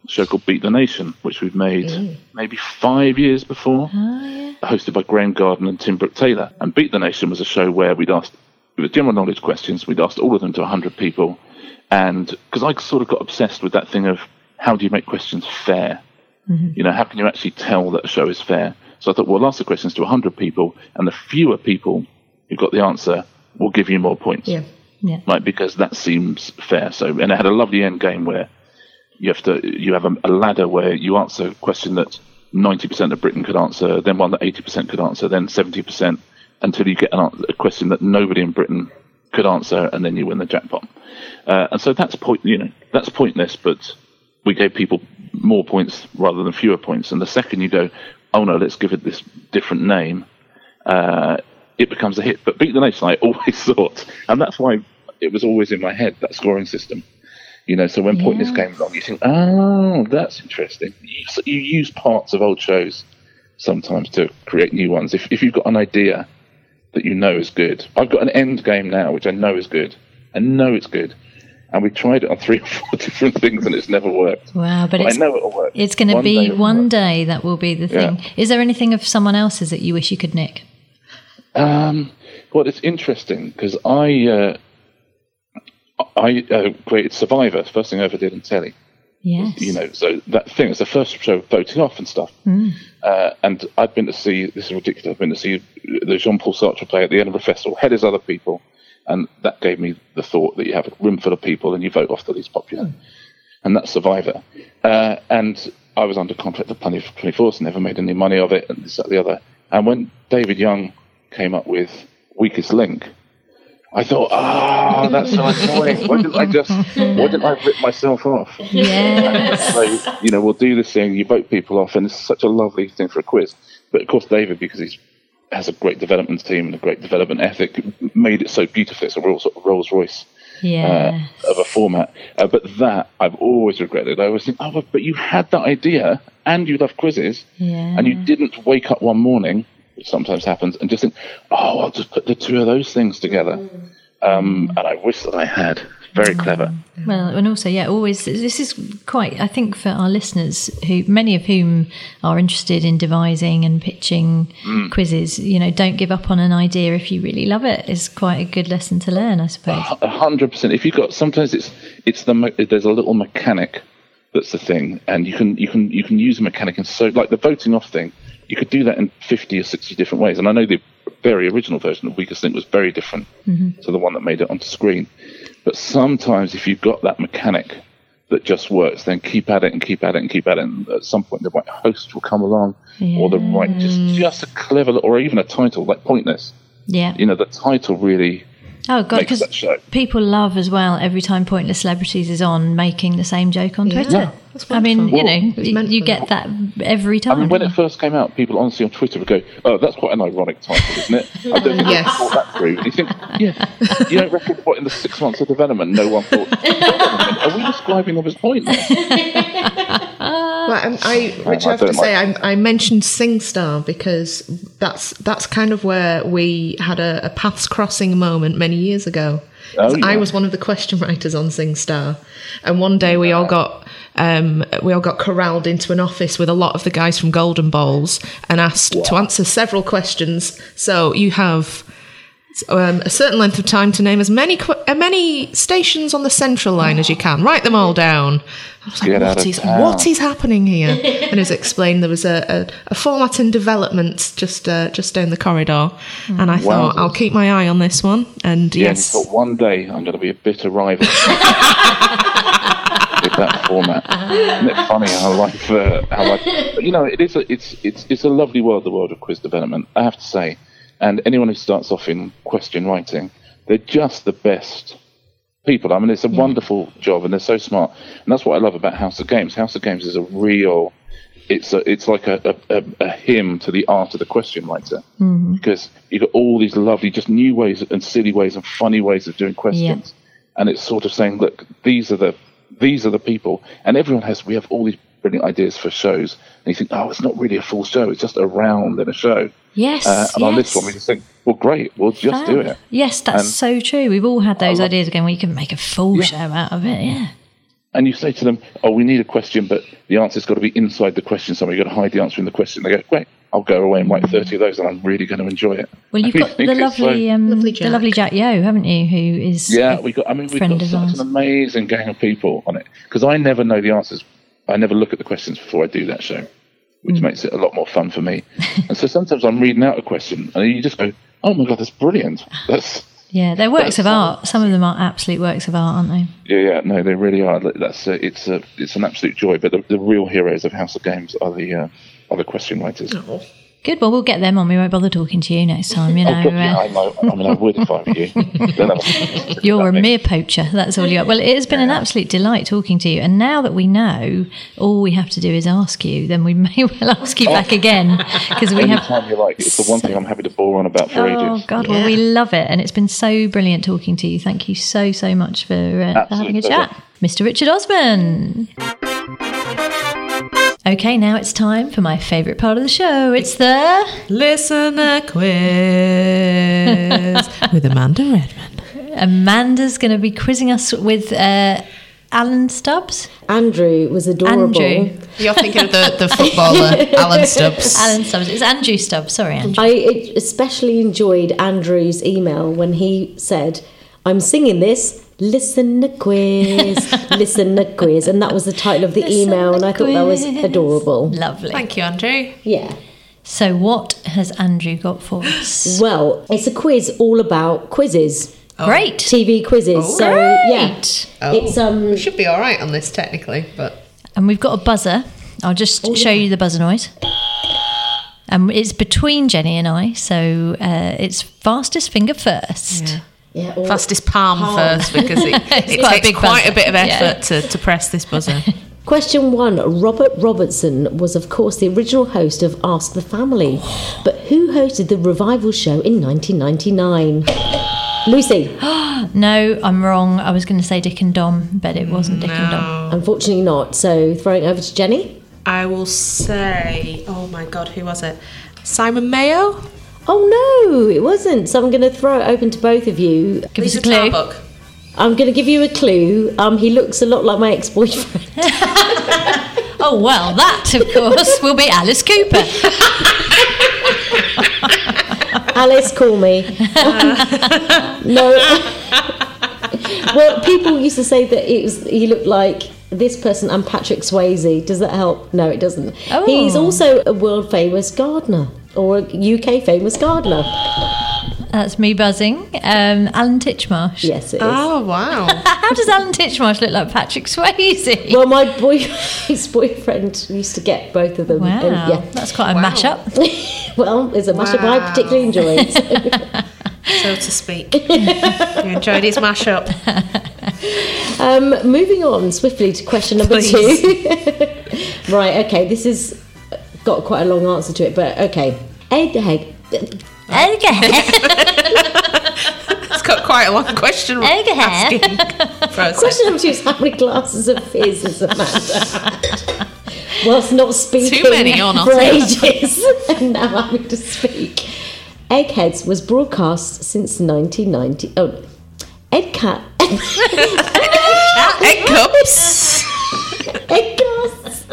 show called Beat the Nation, which we've made maybe 5 years before, hosted by Graham Garden and Tim Brooke Taylor. And Beat the Nation was a show where it was general knowledge questions. We'd asked all of them to 100 people. And because I sort of got obsessed with that thing of how do you make questions fair? You know, how can you actually tell that a show is fair? So I thought, well, I'll ask the questions to 100 people, and the fewer people who got the answer will give you more points. Yeah. Right, because that seems fair. So, and it had a lovely end game where you have a ladder where you answer a question that 90% of Britain could answer, then one that 80% could answer, then 70%, until you get a question that nobody in Britain could answer, and then you win the jackpot. And so that's pointless, but we gave people more points rather than fewer points. And the second you go, oh no, let's give it this different name, it becomes a hit. But Beat the Nation, I always thought, and that's why it was always in my head, that scoring system. You know, so when Pointless came along, you think, oh, that's interesting. You use parts of old shows sometimes to create new ones. If you've got an idea that you know is good. I've got an end game now, which I know is good. I know it's good. And we've tried it on 3 or 4 different things and it's never worked. Wow, but I know it'll work. It's going to be one day that will be the thing. Yeah. Is there anything of someone else's that you wish you could nick? Well, it's interesting because I created Survivor, the first thing I ever did on telly. Yes. You know, so that thing is the first show voting off and stuff. And I've been to see, this is ridiculous, I've been to see the Jean-Paul Sartre play at the Edinburgh Festival, head as other people. And that gave me the thought that you have a room full of people and you vote off the least popular. And that's Survivor. And I was under contract to Planet 24, so never made any money of it, and this, that, the other. And when David Young came up with Weakest Link, I thought, that's so annoying. Why didn't I rip myself off? Yes. So, you know, we'll do this thing, you vote people off, and it's such a lovely thing for a quiz. But of course, David, because he has a great development team and a great development ethic, made it so beautiful. It's a real sort of Rolls Royce of a format. But that I've always regretted. I always think, but you had that idea and you love quizzes, and you didn't wake up one morning, which sometimes happens, and just think, I'll just put the two of those things together. And I wish that I had. Very clever. Well, and also, always, this is quite, I think, for our listeners, who many of whom are interested in devising and pitching quizzes, you know, don't give up on an idea if you really love it. It's quite a good lesson to learn, I suppose. 100%. If you've got, sometimes there's a little mechanic that's the thing, and you can use a mechanic, and so like the voting off thing, you could do that in 50 or 60 different ways. And I know the very original version of Weakest Link was very different to the one that made it onto screen. But sometimes if you've got that mechanic that just works, then keep at it and keep at it and keep at it. And at some point the right host will come along, or the right, just a clever, or even a title like Pointless. Yeah. You know, the title really makes that show. People love as well every time Pointless Celebrities is on making the same joke on Twitter. Yeah. I mean, you get that every time. I mean, when it first came out, people honestly on Twitter would go, "Oh, that's quite an ironic title, isn't it?" I don't think they thought that through. And you think, you don't reckon what in the 6 months of development, no one thought, are we describing them as pointless? Well, Rich, I have to say, I mentioned SingStar because that's kind of where we had a paths crossing moment many years ago. I was one of the question writers on SingStar, and one day we all got corralled into an office with a lot of the guys from Golden Balls and asked to answer several questions. So you have a certain length of time to name as many stations on the Central Line as you can. Write them all down. I was like, what is happening here? And it was explained there was a format in development just down the corridor. And I thought, I'll keep my eye on this one. And yes. But one day I'm going to be a bitter rival. With that format. Isn't it funny how you know, it's a lovely world, the world of quiz development, I have to say. And anyone who starts off in question writing, they're just the best people. I mean, it's a wonderful job, and they're so smart. And that's what I love about House of Games. House of Games is a real, it's like a hymn to the art of the question writer, because you've got all these lovely, just new ways and silly ways and funny ways of doing questions, and it's sort of saying, look, these are the people, and we have all these brilliant ideas for shows, and you think, it's not really a full show, it's just a round in a show. Yes. And on this one, we just think, well, great, we'll just do it. Yes, that's so true. We've all had those ideas again where you can make a full show out of it, and you say to them, "Oh, we need a question, but the answer's got to be inside the question somewhere. You've got to hide the answer in the question." They go, "Great, I'll go away and write 30 of those, and I'm really going to enjoy it." Well, you've got the lovely Jack Yo, haven't you? Who is we've got such an amazing gang of people on it, because I never know the answers. I never look at the questions before I do that show, which makes it a lot more fun for me. And so sometimes I'm reading out a question, and you just go, "Oh my God, that's brilliant!" They're works of art. Some of them are absolute works of art, aren't they? Yeah, no, they really are. It's an absolute joy. But the real heroes of House of Games are the question writers. Oh. Good. Well, we'll get them on. We won't bother talking to you next time. You know. God, yeah, I know. I mean, I would if I were you. You're a mere poacher. That's all you are. Well, it has been an absolute delight talking to you. And now that we know, all we have to do is ask you. Then we may well ask you back again, because we have. Anytime you like. It's the one thing I'm happy to bore on about for ages. Oh God! Well, we love it, and it's been so brilliant talking to you. Thank you so much for having a chat, Mr. Richard Osman. Okay, now it's time for my favourite part of the show. It's the Listener Quiz with Amanda Redman. Amanda's going to be quizzing us with Alan Stubbs. Andrew was adorable. Andrew. You're thinking of the footballer, Alan Stubbs. Alan Stubbs. It's Andrew Stubbs. Sorry, Andrew. I especially enjoyed Andrew's email when he said, "I'm singing this. Listener quiz, listener quiz," and that was the title of the email, and I thought that was adorable. Lovely. Thank you, Andrew. Yeah. So what has Andrew got for us? Well, it's a quiz all about quizzes. Oh. Great. TV quizzes. Oh, so yeah, it's we should be all right on this technically, but and we've got a buzzer. I'll just show you the buzzer noise. It's between Jenny and I, so it's fastest finger first. Yeah, fastest palm first, because it takes quite a bit of effort to press this buzzer. Question 1. Robert Robertson was, of course, the original host of Ask the Family. But who hosted the revival show in 1999? Lucy. No, I'm wrong. I was going to say Dick and Dom, but it wasn't Dick and Dom. Unfortunately not. So throwing over to Jenny. I will say, oh my God, who was it? Simon Mayo? Oh no, it wasn't. So I'm going to throw it open to both of you. Give us a clue. I'm going to give you a clue. He looks a lot like my ex-boyfriend. Oh well, that of course will be Alice Cooper. Alice, call me. No. Well, people used to say that he looked like this person and Patrick Swayze. Does that help? No, it doesn't. Oh. He's also a world famous gardener, or a UK famous gardener. That's me buzzing. Alan Titchmarsh. Yes, it is. Oh, wow. How does Alan Titchmarsh look like Patrick Swayze? Well, my ex-boyfriend used to get both of them. Wow, and, that's quite a mashup. Well, it's a mashup I particularly enjoyed. So to speak. You enjoyed his mashup. Moving on swiftly to question number 2. Right, okay, this has got quite a long answer to it, but okay. It's got quite a long question. Asking question number 2 is how many glasses of fizz has Amanda had? Whilst not speaking too many or not for ages, and now having to speak. Eggheads was broadcast since 1990. Oh, Egg cups. Egg cups.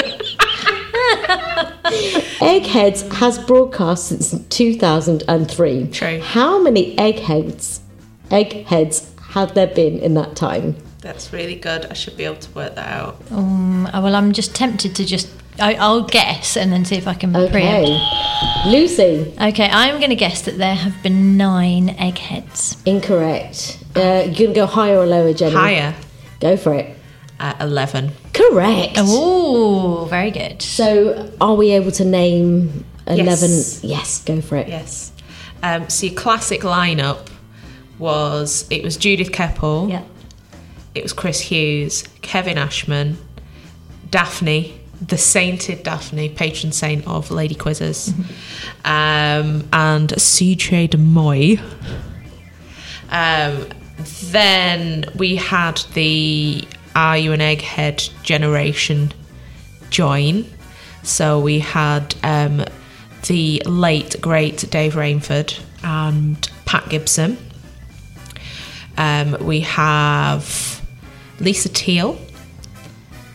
Eggheads has broadcast since 2003. True. How many eggheads have there been in that time? That's really good. I should be able to work that out. Well, I'm just tempted to I'll guess and then see if I can preempt. Lucy. Okay, I'm going to guess that there have been 9 eggheads. Incorrect. You're going to go higher or lower, Jenny? Higher. Go for it. 11. Correct. Oh, very good. So, are we able to name 11? Yes, go for it. Yes. So your classic lineup was Judith Keppel. Yeah. It was Chris Hughes, Kevin Ashman, Daphne, the sainted Daphne, patron saint of Lady Quizzes, and CJ de Moy. Then we had the Are You an Egghead generation join. So we had the late, great Dave Rainford and Pat Gibson. We have Lisa Teal,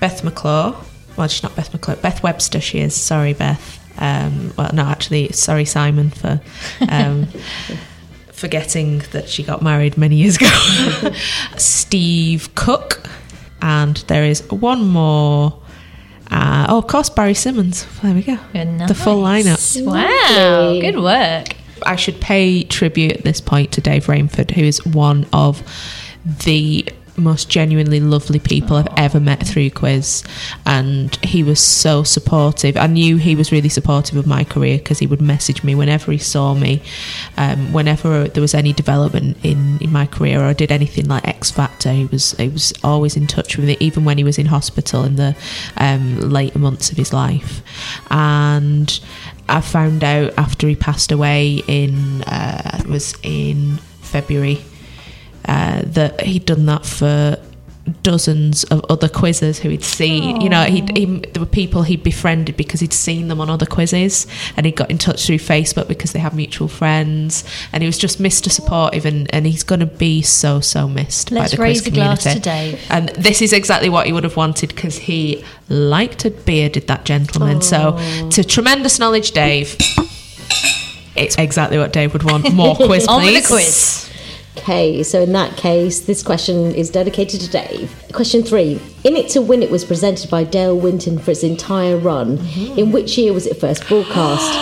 Beth McClure. Well, she's not Beth McClure. Beth Webster, she is. Sorry, Beth. Well, no, actually, sorry, Simon, for forgetting that she got married many years ago. Steve Cook. And there is one more. Of course, Barry Simmons. There we go. Nice. The full lineup. Wow, good work. I should pay tribute at this point to Dave Rainford, who is one of the most genuinely lovely people I've ever met through quiz, and he was so supportive. I knew he was really supportive of my career because he would message me whenever he saw me, whenever there was any development in my career or I did anything like X Factor. He was always in touch with me, even when he was in hospital in the later months of his life. And I found out after he passed away it was in February, that he'd done that for dozens of other quizzes who he'd seen. You know, there were people he'd befriended because he'd seen them on other quizzes, and he got in touch through Facebook because they have mutual friends, and he was just Mr. Supportive, and he's going to be so missed by the quiz community. Let's raise a glass to Dave. And this is exactly what he would have wanted, because he liked a beer, did that gentleman. So to tremendous knowledge, Dave, it's exactly what Dave would want. More quiz, please. On with the quiz. Okay, so in that case, this question is dedicated to Dave. Question 3. In It to Win It was presented by Dale Winton for its entire run. Mm-hmm. In which year was it first broadcast?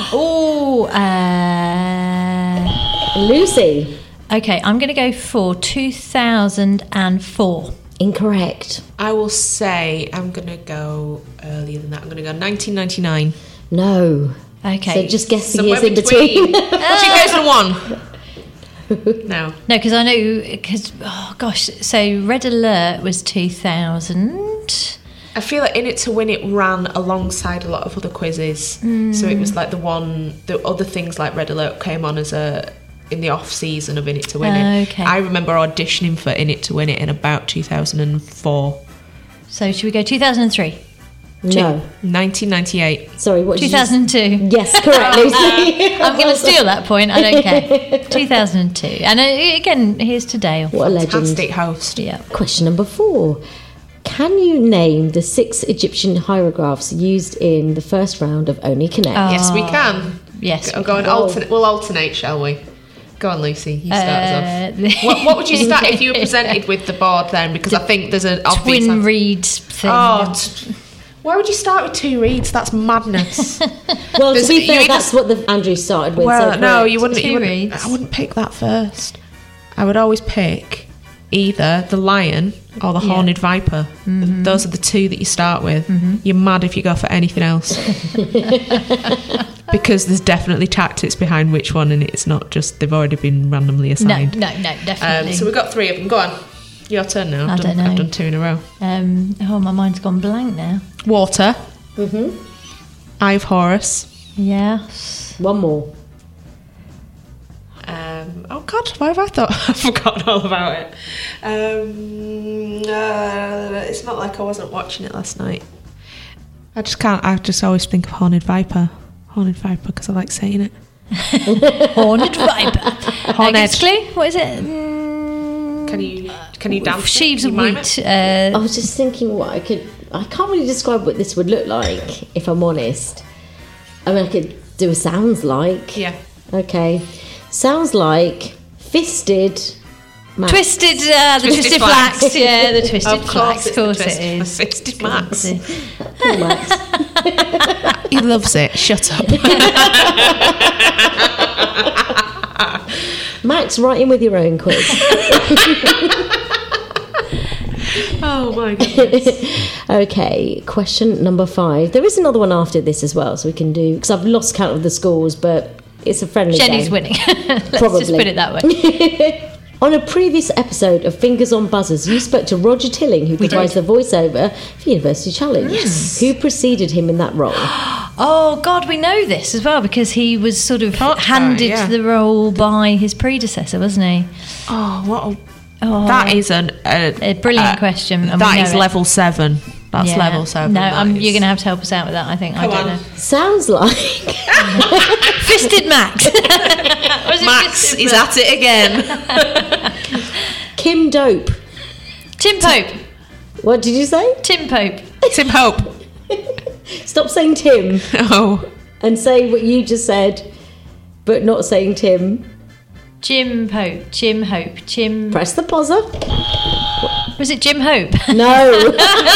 Lucy. Okay, I'm going to go for 2004. Incorrect. I will say I'm going to go earlier than that. I'm going to go 1999. No. Okay. So just guess the years in between. 2001. No, because I know, so Red Alert was 2000. I feel like In It to Win It ran alongside a lot of other quizzes, so it was like the other things like Red Alert came on as in the off season of In It to Win It. Okay. I remember auditioning for In It to Win It in about 2004. So should we go 2003? No. 1998. Sorry, what 2002. Yes, correct, Lucy. I'm going to steal that point. I don't care. 2002. And again, here's to Dale. What a legend. Fantastic host. Yeah. Question number 4. Can you name the 6 Egyptian hieroglyphs used in the first round of Only Connect? Yes, we can. Yes. We'll alternate, shall we? Go on, Lucy. You start us off. What would you start if you were presented with the board then? Because I think there's an obvious twin reed thing. Why would you start with 2 reads? That's madness. Well, to be fair, that's what Andrew started with. Well, so no, you wouldn't. Reads. I wouldn't pick that first. I would always pick either the lion or the horned viper. Mm-hmm. Those are the 2 that you start with. Mm-hmm. You're mad if you go for anything else. Because there's definitely tactics behind which one, and it's not just they've already been randomly assigned. No, definitely. So we've got 3 of them. Go on. Your turn now. I don't know. I've done 2 in a row. My mind's gone blank now. Water. Mm-hmm. Eye of Horus. Yes. One more. Oh God, why have I thought I've forgotten all about it? It's not like I wasn't watching it last night. I just can't. I just always think of Horned Viper. Horned Viper because I like saying it. Horned Viper. Horned. Clue? What is it? Can you dance? Sheaves of wheat. I was just thinking I can't really describe what this would look like, if I'm honest. I mean, I could do a sounds like. Yeah. Okay. Sounds like fisted. Max. Twisted flax. Yeah, the twisted flax. Of course it is. Fisted Max. Poor Max. He loves it. Shut up. Max, write in with your own quiz. Oh my goodness. Okay, question number 5. There is another one after this as well, so we can do, because I've lost count of the scores, but it's a friendly Jenny's game. winning. Let's Probably. just put it that way. On a previous episode of Fingers on Buzzers, you spoke to Roger Tilling, who provides the voiceover for University Challenge. Yes. Who preceded him in that role? Oh, God, we know this as well, because he was sort of handed the role by his predecessor, wasn't he? That is a brilliant question. And that is level 7. That's level 7. No, you're going to have to help us out with that, I think. I don't know. Sounds like... Fisted Max. Max is at it again. Kim Dope. Tim Pope. What did you say? Tim Pope. Tim Hope. Stop saying Tim Oh. and say what you just said, but not saying Tim. Jim Pope. Jim Hope. Jim. Press the buzzer. Was it Jim Hope? No.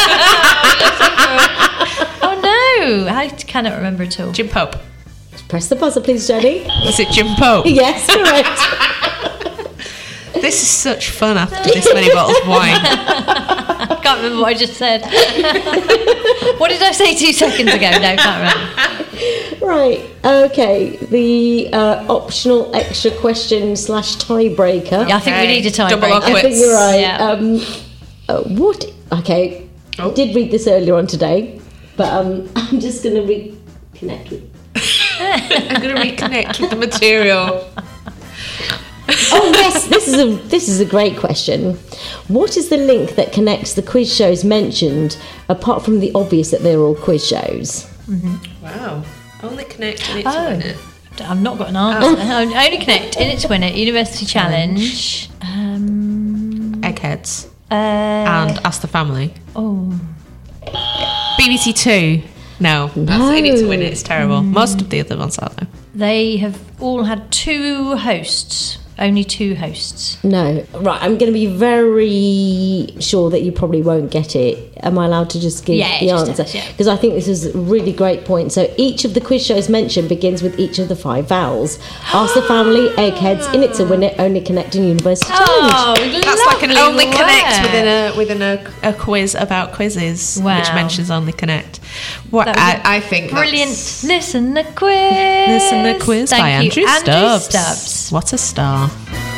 Oh no! I cannot remember at all. Jim Pope. Press the buzzer, please, Jenny. Was it Jim Pope? Yes, correct. This is such fun after this many bottles of wine. I can't remember what I just said. What did I say 2 seconds ago? No, can't remember. Right, okay. The optional extra question / tiebreaker. Yeah, I think we need a Double tiebreaker. or quits. I think you're right. Yeah. What? Okay. I did read this earlier on today, but I'm just going to reconnect with. I'm going to reconnect with the material. Oh yes, this is a great question. What is the link that connects the quiz shows mentioned, apart from the obvious that they're all quiz shows? Wow. Only Connect and Oh. Win It. I've not got an answer. Only Connect, In It to Win It, University Challenge. Eggheads. And Ask the Family. Oh. BBC Two. No. That's In It to Win It. It's terrible. Most of the other ones are though. They have all had 2 hosts. Only 2 hosts. No. Right, I'm going to be very sure that you probably won't get it. Am I allowed to just give the just answer? tell us, yeah. Because I think this is a really great point. So each of the quiz shows mentioned begins with each of the 5 vowels. Ask the Family, Eggheads, In It to Win It, Only Connect and University Challenge. Oh, That's like an Only lovely Connect work. within a quiz about quizzes, Wow. which mentions Only Connect. What That was I think Brilliant. that's- Listen the quiz. Listen the quiz Thank by you, Andrew Stubbs. What a star.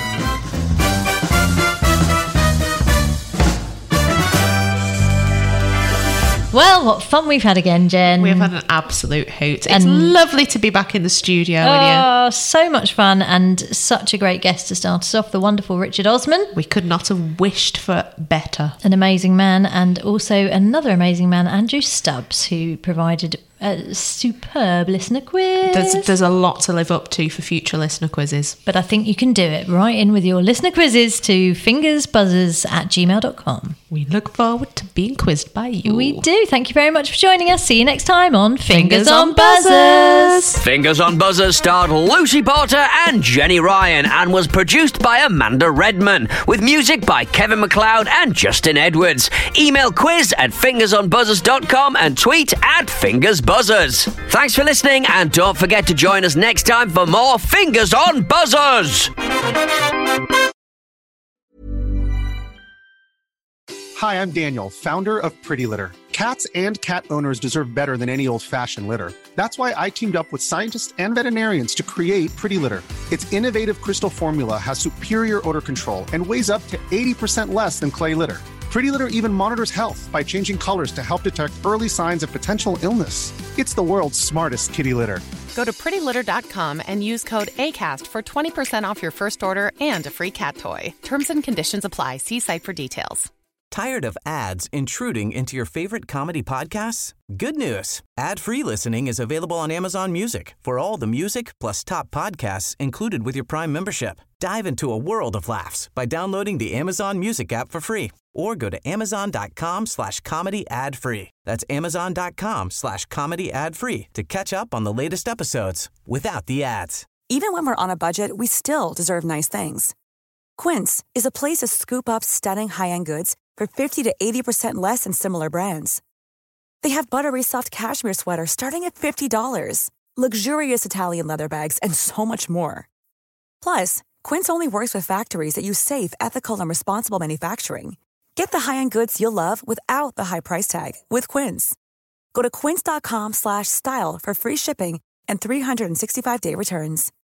Well, what fun we've had again, Jen. We've had an absolute hoot. It's And- lovely to be back in the studio with you. Oh, so much fun and such a great guest to start us off, the wonderful Richard Osman. We could not have wished for better. An amazing man, and also another amazing man, Andrew Stubbs, who provided a superb listener quiz. There's a lot to live up to for future listener quizzes. But I think you can do it. Write in with your listener quizzes to fingersbuzzers@gmail.com. We look forward to being quizzed by you. We do. Thank you very much for joining us. See you next time on Fingers on Buzzers. Fingers on Buzzers starred Lucy Porter and Jenny Ryan and was produced by Amanda Redman with music by Kevin MacLeod and Justin Edwards. Email quiz@fingersonbuzzers.com and tweet @fingersbuzzers. Thanks for listening and don't forget to join us next time for more Fingers on Buzzers. Hi, I'm Daniel, founder of Pretty Litter. Cats and cat owners deserve better than any old-fashioned litter. That's why I teamed up with scientists and veterinarians to create Pretty Litter. Its innovative crystal formula has superior odor control and weighs up to 80% less than clay litter. Pretty Litter even monitors health by changing colors to help detect early signs of potential illness. It's the world's smartest kitty litter. Go to prettylitter.com and use code ACAST for 20% off your first order and a free cat toy. Terms and conditions apply. See site for details. Tired of ads intruding into your favorite comedy podcasts? Good news. Ad-free listening is available on Amazon Music for all the music plus top podcasts included with your Prime membership. Dive into a world of laughs by downloading the Amazon Music app for free or go to amazon.com/comedy ad-free. That's amazon.com/comedy ad-free to catch up on the latest episodes without the ads. Even when we're on a budget, we still deserve nice things. Quince is a place to scoop up stunning high-end goods for 50 to 80% less than similar brands. They have buttery soft cashmere sweaters starting at $50, luxurious Italian leather bags, and so much more. Plus, Quince only works with factories that use safe, ethical, and responsible manufacturing. Get the high-end goods you'll love without the high price tag with Quince. Go to quince.com/style for free shipping and 365-day returns.